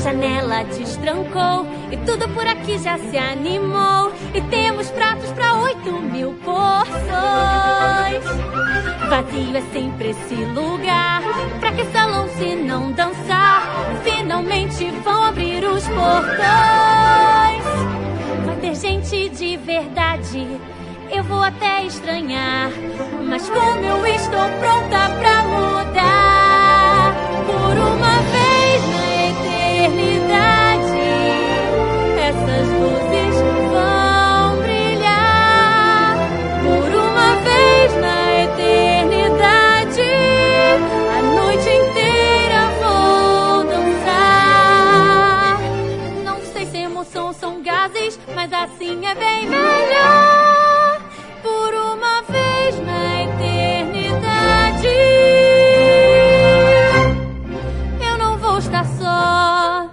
janela destrancou e tudo por aqui já se animou. E temos pratos para 8.000 porções. Vazio é sempre esse lugar. Pra que salão se não dançar? Finalmente vão abrir os portões. Vai ter gente de verdade, eu vou até estranhar, mas como eu estou pronta pra mudar. Por uma vez na eternidade, essas luzes vão brilhar. Por uma vez na eternidade, a noite inteira vou dançar. Não sei se emoção são gases, mas assim é bem melhor. Por uma vez na eternidade, eu não vou estar só.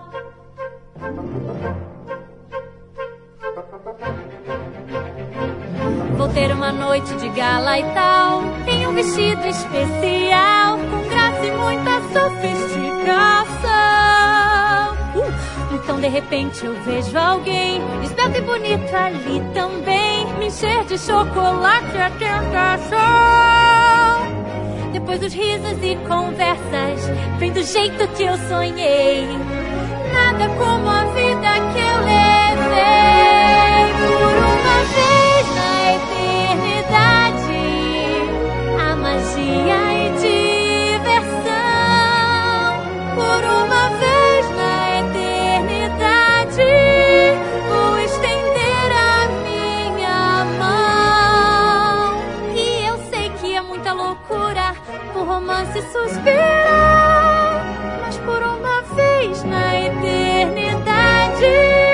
Vou ter uma noite de gala e tal, em um vestido especial, com graça e muita sofisticação. Então de repente eu vejo alguém esbelto e bonito ali também, me encher de chocolate a tentação. Depois os risos e conversas vem do jeito que eu sonhei. Nada como a vida que eu levei. Por uma vez na eternidade, a magia e diversão. Por uma vez na eternidade, vou estender a minha mão. E eu sei que é muita loucura por romance suspirar, mas por uma vez na eternidade,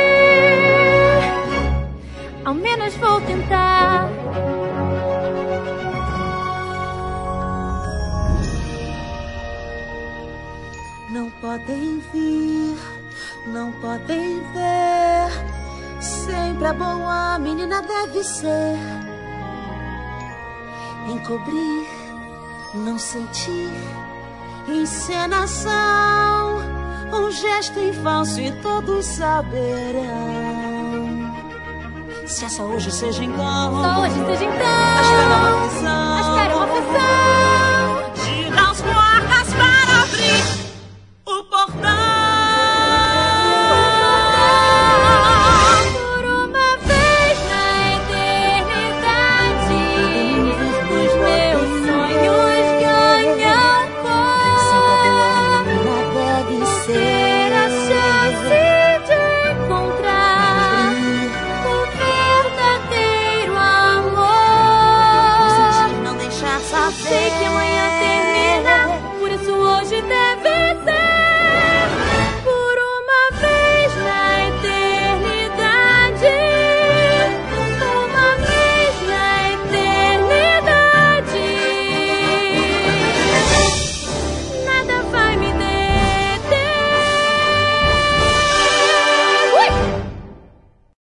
ao menos vou tentar. Não podem vir, não podem ver. Sempre a boa menina deve ser. Encobrir, não sentir. Encenação, um gesto em falso e todos saberão. Se essa hoje seja então, Só hoje seja então. a espera é uma aflição. A espera é uma aflição. Gira os portas para abrir o portão. Por uma vez na eternidade, os meus sonhos ganham cor. Deve ser Ter a chance de encontrar o verdadeiro amor. sentir, não deixar saber. Sei que amanhã termina, por isso hoje deve ser.